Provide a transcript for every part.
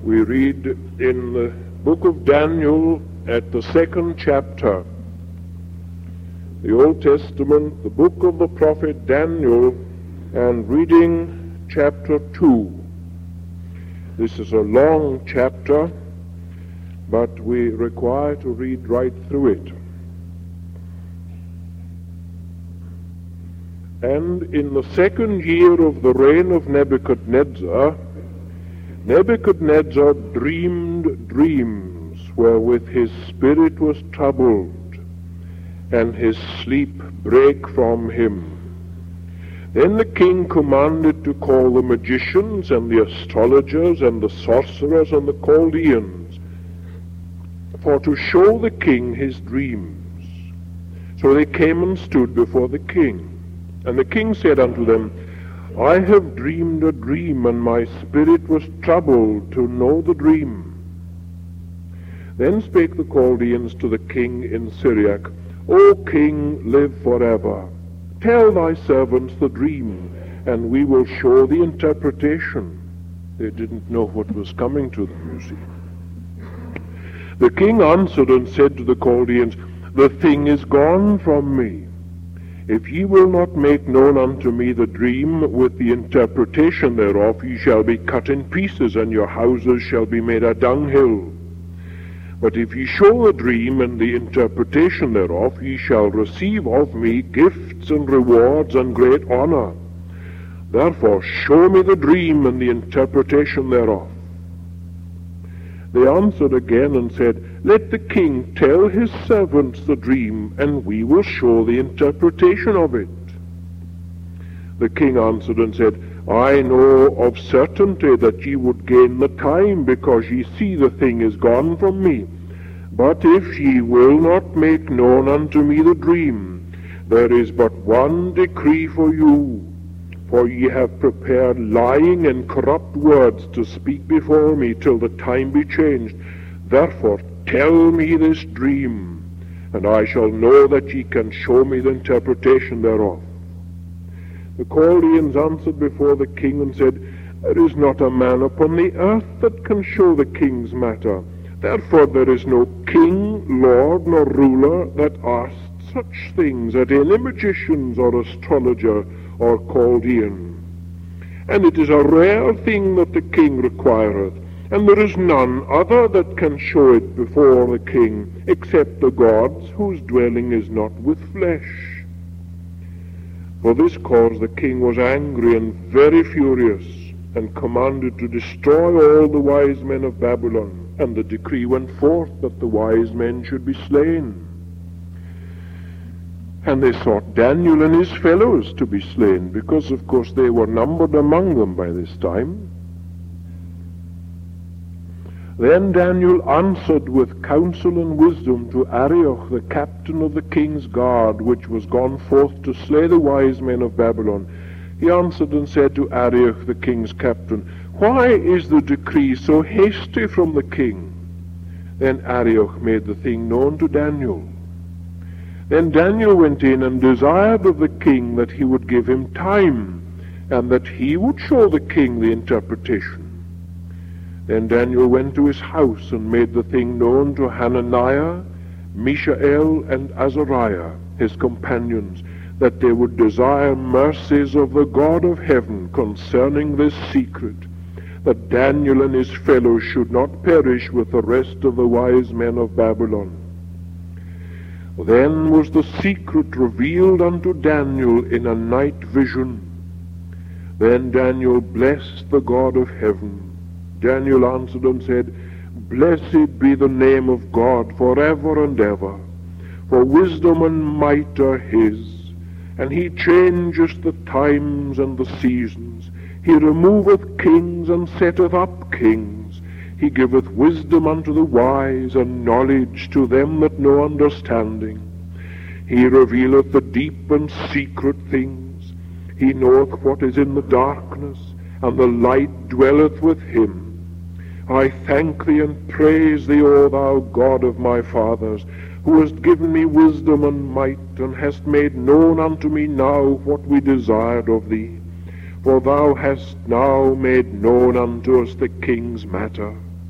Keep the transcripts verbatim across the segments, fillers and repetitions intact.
We read in the book of Daniel at the second chapter, the Old Testament, the book of the prophet Daniel, and reading chapter two. This is a long chapter, but we require to read right through it. And in the second year of the reign of Nebuchadnezzar, Nebuchadnezzar dreamed dreams wherewith his spirit was troubled, and his sleep brake from him. Then the king commanded to call the magicians and the astrologers and the sorcerers and the Chaldeans, for to show the king his dreams. So they came and stood before the king. And the king said unto them, I have dreamed a dream, and my spirit was troubled to know the dream. Then spake the Chaldeans to the king in Syriac, O king, live forever. Tell thy servants the dream, and we will show the interpretation. They didn't know what was coming to them, you see. The king answered and said to the Chaldeans, The thing is gone from me. If ye will not make known unto me the dream with the interpretation thereof, ye shall be cut in pieces, and your houses shall be made a dunghill. But if ye show the dream and the interpretation thereof, ye shall receive of me gifts and rewards and great honor. Therefore show me the dream and the interpretation thereof. They answered again and said, Let the king tell his servants the dream, and we will show the interpretation of it. The king answered and said, I know of certainty that ye would gain the time, because ye see the thing is gone from me. But if ye will not make known unto me the dream, there is but one decree for you. For ye have prepared lying and corrupt words to speak before me till the time be changed. Therefore tell me this dream, and I shall know that ye can show me the interpretation thereof. The Chaldeans answered before the king and said, There is not a man upon the earth that can show the king's matter. Therefore there is no king, lord, nor ruler that asks such things at any magicians or astrologer or Chaldean. And it is a rare thing that the king requireth, and there is none other that can show it before the king, except the gods, whose dwelling is not with flesh. For this cause the king was angry and very furious, and commanded to destroy all the wise men of Babylon, and the decree went forth that the wise men should be slain. And they sought Daniel and his fellows to be slain, because of course they were numbered among them by this time. Then Daniel answered with counsel and wisdom to Arioch, the captain of the king's guard, which was gone forth to slay the wise men of Babylon. He answered and said to Arioch, the king's captain, Why is the decree so hasty from the king? Then Arioch made the thing known to Daniel. Then Daniel went in and desired of the king that he would give him time, and that he would show the king the interpretation. Then Daniel went to his house and made the thing known to Hananiah, Mishael, and Azariah, his companions, that they would desire mercies of the God of heaven concerning this secret, that Daniel and his fellows should not perish with the rest of the wise men of Babylon. Then was the secret revealed unto Daniel in a night vision. Then Daniel blessed the God of heaven. Daniel answered and said, Blessed be the name of God forever and ever, for wisdom and might are his, and he changeth the times and the seasons. He removeth kings and setteth up kings. He giveth wisdom unto the wise, and knowledge to them that know understanding. He revealeth the deep and secret things. He knoweth what is in the darkness, and the light dwelleth with him. I thank thee and praise thee, O thou God of my fathers, who hast given me wisdom and might, and hast made known unto me now what we desired of thee. For thou hast now made known unto us the king's matter.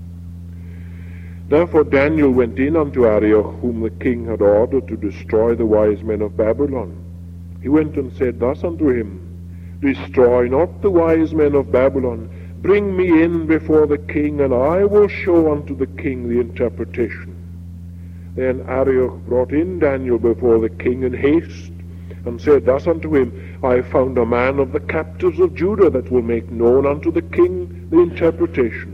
Therefore Daniel went in unto Arioch, whom the king had ordered to destroy the wise men of Babylon. He went and said thus unto him, Destroy not the wise men of Babylon. Bring me in before the king, and I will show unto the king the interpretation. Then Arioch brought in Daniel before the king in haste, and said thus unto him, I have found a man of the captives of Judah that will make known unto the king the interpretation.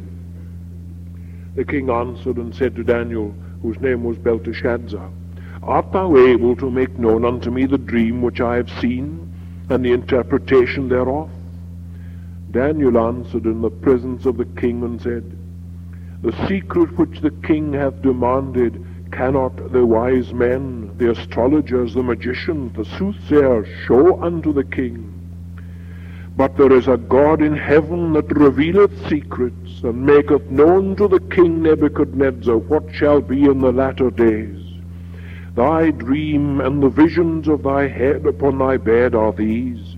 The king answered and said to Daniel, whose name was Belteshazzar, Art thou able to make known unto me the dream which I have seen, and the interpretation thereof? Daniel answered in the presence of the king and said, The secret which the king hath demanded cannot the wise men, the astrologers, the magicians, the soothsayers show unto the king. But there is a God in heaven that revealeth secrets, and maketh known to the king Nebuchadnezzar what shall be in the latter days. Thy dream and the visions of thy head upon thy bed are these.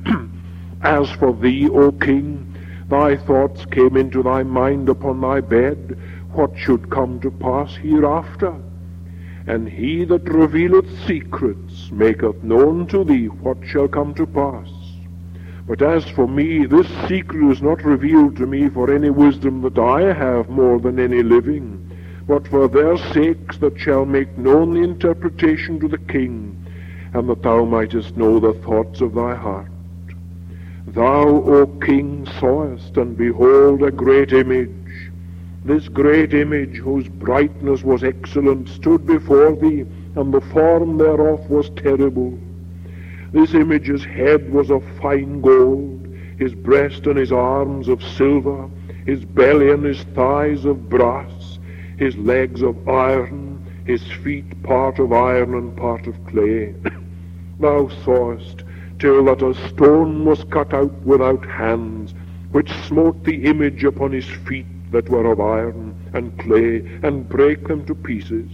As for thee, O king, thy thoughts came into thy mind upon thy bed, what should come to pass hereafter. And he that revealeth secrets maketh known to thee what shall come to pass. But as for me, this secret is not revealed to me for any wisdom that I have more than any living, but for their sakes that shall make known the interpretation to the king, and that thou mightest know the thoughts of thy heart. Thou, O king, sawest, and behold, a great image. This great image, whose brightness was excellent, stood before thee, and the form thereof was terrible. This image's head was of fine gold, his breast and his arms of silver, his belly and his thighs of brass, his legs of iron, his feet part of iron and part of clay. Thou sawest, till that a stone was cut out without hands, which smote the image upon his feet that were of iron and clay, and brake them to pieces.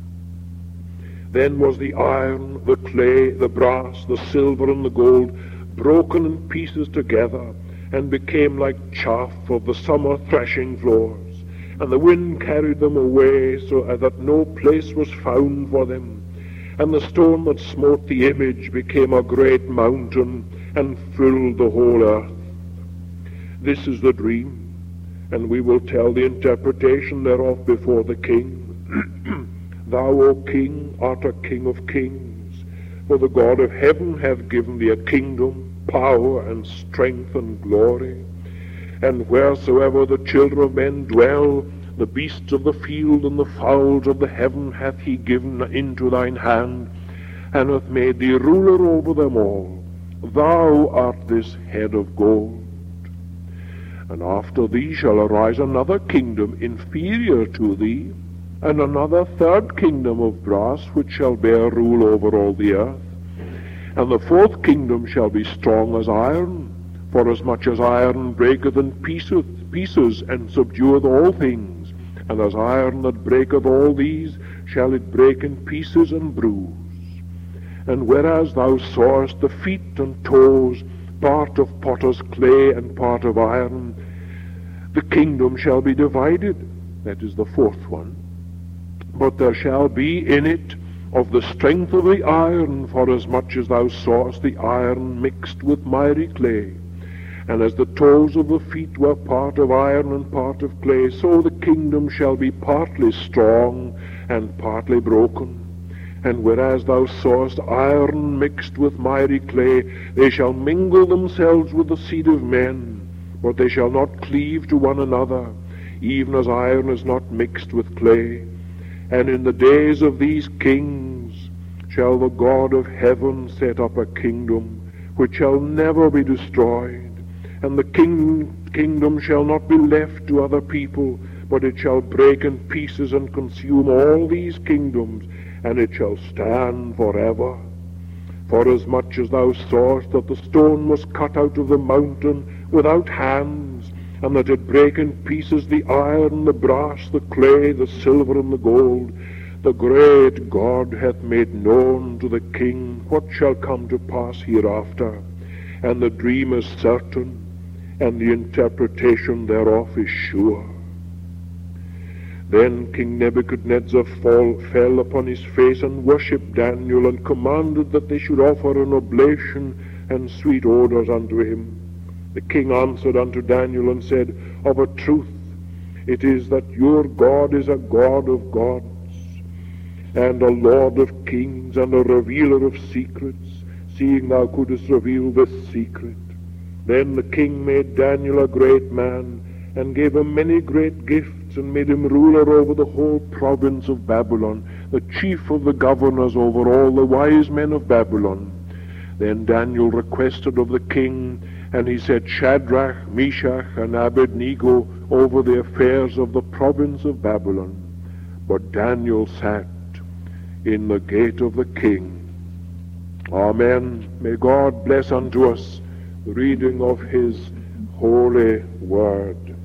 Then was the iron, the clay, the brass, the silver, and the gold broken in pieces together, and became like chaff of the summer threshing floors. And the wind carried them away, so that no place was found for them. And the stone that smote the image became a great mountain, and filled the whole earth. This is the dream, and we will tell the interpretation thereof before the king. Thou, O king, art a king of kings, for the God of heaven hath given thee a kingdom, power, and strength, and glory. And wheresoever the children of men dwell, the beasts of the field and the fowls of the heaven hath he given into thine hand, and hath made thee ruler over them all. Thou art this head of gold. And after thee shall arise another kingdom inferior to thee, and another third kingdom of brass, which shall bear rule over all the earth. And the fourth kingdom shall be strong as iron, forasmuch as iron breaketh in pieces, pieces and subdueth all things. And as iron that breaketh all these, shall it break in pieces and bruise. And whereas thou sawest the feet and toes, part of potter's clay and part of iron, the kingdom shall be divided. That is the fourth one. But there shall be in it of the strength of the iron, forasmuch as thou sawest the iron mixed with miry clay. And as the toes of the feet were part of iron and part of clay, so the kingdom shall be partly strong and partly broken. And whereas thou sawest iron mixed with miry clay, they shall mingle themselves with the seed of men, but they shall not cleave to one another, even as iron is not mixed with clay. And in the days of these kings shall the God of heaven set up a kingdom which shall never be destroyed. And the king, kingdom shall not be left to other people, but it shall break in pieces and consume all these kingdoms, and it shall stand forever. Forasmuch as thou sawest that the stone was cut out of the mountain without hands, and that it brake in pieces the iron, the brass, the clay, the silver, and the gold, the great God hath made known to the king what shall come to pass hereafter. And the dream is certain, and the interpretation thereof is sure. Then King Nebuchadnezzar fall, fell upon his face and worshipped Daniel, and commanded that they should offer an oblation and sweet odors unto him. The king answered unto Daniel and said, Of a truth it is that your God is a God of gods, and a Lord of kings, and a revealer of secrets, seeing thou couldst reveal this secret. Then the king made Daniel a great man, and gave him many great gifts, and made him ruler over the whole province of Babylon, the chief of the governors over all the wise men of Babylon. Then Daniel requested of the king, and he set Shadrach, Meshach, and Abednego over the affairs of the province of Babylon. But Daniel sat in the gate of the king. Amen. May God bless unto us the reading of his holy word.